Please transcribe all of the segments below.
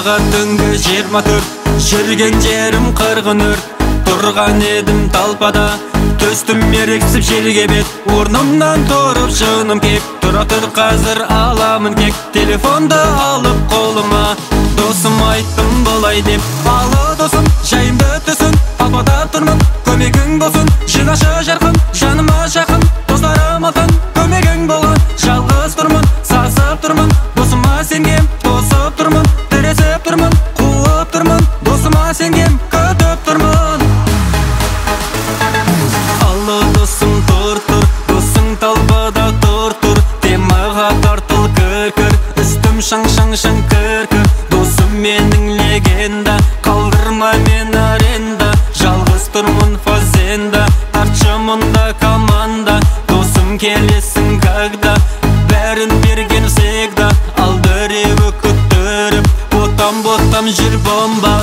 Сағат түнгі 24, жүрген жерім қырғын өрт. Тұрған едім талпада, төстім мерексіп жерге бет. Орнымнан тұрып жыным кеп, тұра тұр қазір аламын кек. Телефонды алып қолыма, досым айттым болай деп. Алы досым, жайымды түсін, талпада тұрмын, көмегің болсын. Жинашы жарқын, жаныма жақын, достарым алтын, көмегің болған. Жалғыз тұрмын, сасып тұрмын, досыма сенгем, тосып тұрмын, тіресіп тұрмын, қуып тұрмын, досыма сенгем, күтіп тұрмын. Алы досым тұр, досың талбада тұр, темаға тартыл кір, үстім шаң кір. Досым менің легенда, қалдырма мен аренда. Жалғыз тұрмын фазенда, тартшы мұнда команда. Досым келесің когда, бәрін берген всегда. Ал біреуі күттіріп, ботам жүр бомба.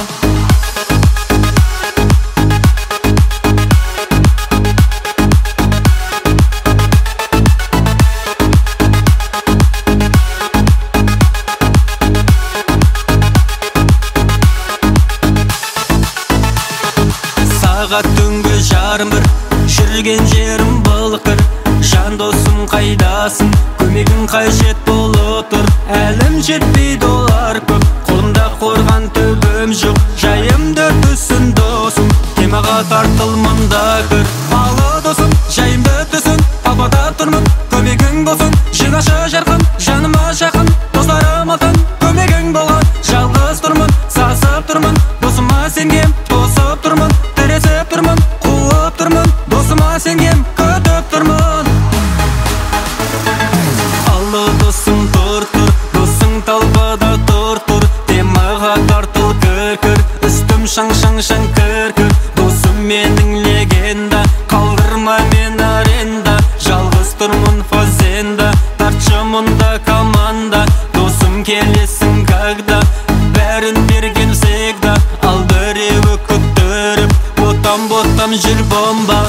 Сағат түнгі 1:30, жүрген жерім былқыр. Жан досым қайдасың, көмегің қажет болып тұр. Әлім жетпейді олар көп, қолымда қорған төбім жоқ. Жайымды түсін досым, темаға тартылмында кір. Алы досым, жайымды түсін, талпада тұрмын, көмегің болсын. Жинашы жарқын, жаныма жақын, достарым алтын, көмегің болған. Жалғыз тұрмын, сасып тұрмын, досыма сенгем, тосып тұрмын, тіресіп тұрмын, қуып тұрмын, досыма сенгем, күтіп тұрмын. Алы досым тұр, досың талбада тұр, темаға тартыл кір, үстім шаң кір. Досым менің легенда, қалдырма мен аренда. Жалғыз тұрмын фазенда, тартшы мұнда команда. Досым келесің когда, бәрін берген всегда. Ал біреуі күттіріп, ботам жүр бомба.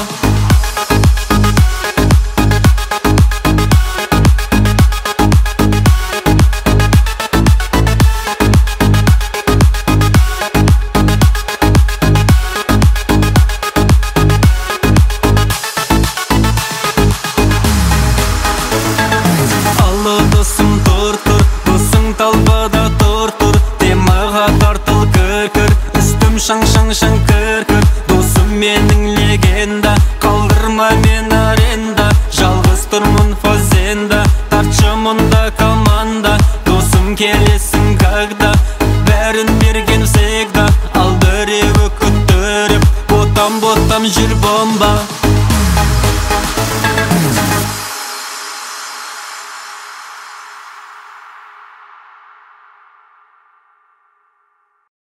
Алы досым тұр, досың талбада тұр, темаға тартыл кір, үстім шаң кір. Досым менің легенда, қалдырма мен